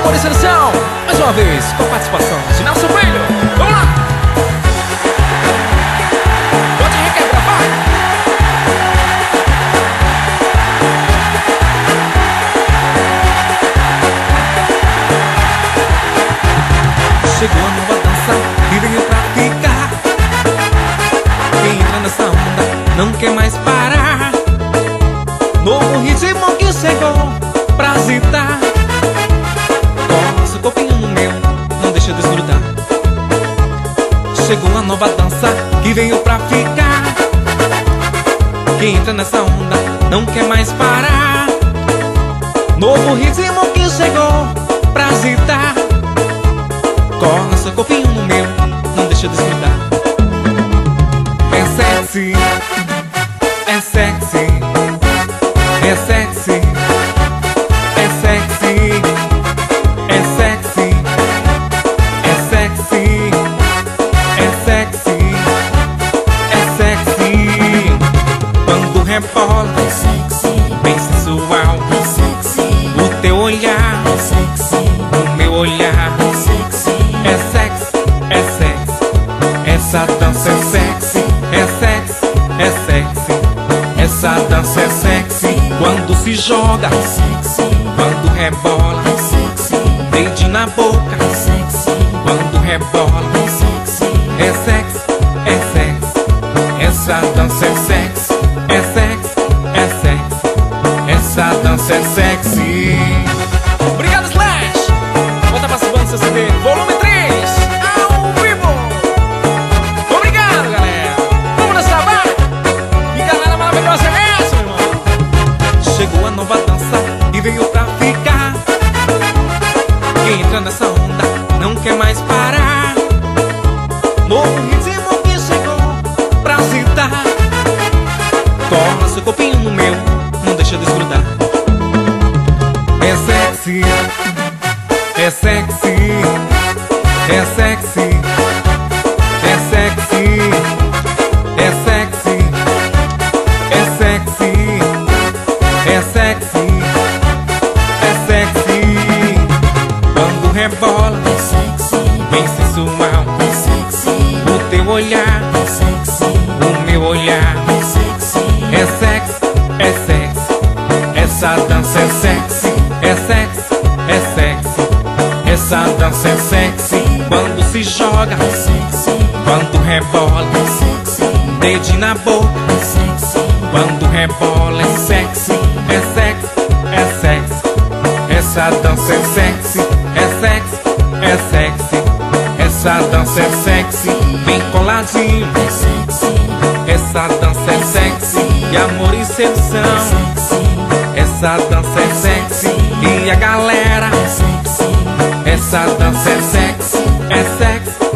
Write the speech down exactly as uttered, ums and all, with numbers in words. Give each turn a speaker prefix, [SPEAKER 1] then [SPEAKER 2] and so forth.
[SPEAKER 1] Amor e Sedução, mais uma vez, com a participação de Nelson Brilho. Vamos lá! Pode requebrar, vai! Chegou a nova dança e veio pra ficar. Quem entra nessa onda não quer mais parar. Novo ritmo que chegou pra agitar. Coloca seu corpinho no meu, não deixa desgrudar. Chegou a nova dança que veio pra ficar. Quem entra nessa onda não quer mais parar. Novo ritmo que chegou pra agitar. Cola seu corpinho no meu, não deixa desgrudar. É sexy, é sexy, é sexy, é sexy, é sexy, é sexy, é sexy, é sexy. Quando rebola, é sexy, bem sensual, é sexy. O teu olhar, é sexy, o meu olhar, é sexy. É sexy, é sexy, essa dança é sexy, é sexy, é sexy, essa dança é sexy. Quando se joga, é sexy, quando rebola, é sexy, dedo na boca, é sexy, quando rebola, é sexy, é sexy, é sexy, essa dança é sexy, é sexy, é sexy, essa dança é sexy. Obrigado, Slash! Bota participando do C C D, volume três, ao vivo! Obrigado, galera! Vamos dançar, vai! E galera maravilhosa é essa, meu irmão! Chegou a nova dança e veio pra ficar. Quem entra nessa onda não quer mais parar. Novo ritmo que chegou pra agitar. Cola seu corpinho no meu, não deixa desgrudar. É sexy, é sexy, é sexy, é sexy, é sexy, é sexy, é sexy, é sexy. Quando rebola, é sexy, bem sensual, é sexy. O teu olhar, é sexy, o meu olhar, é sexy. É sexy, é sexy, essa dança é sexy, é sexy, é sexy, essa dança é sexy. Quando se joga, é sexy, quando rebola, é sexy, dedo na boca, é sexy, quando rebola, é sexy, é sexy, é sexy, essa dança é sexy, é sexy, é sexy, essa dança é sexy. Bem coladinho, é sexy, essa dança é sexy. E amor e sedução, essa dança é sexy. E a galera, é sexy, essa dança é sexy, é sexy,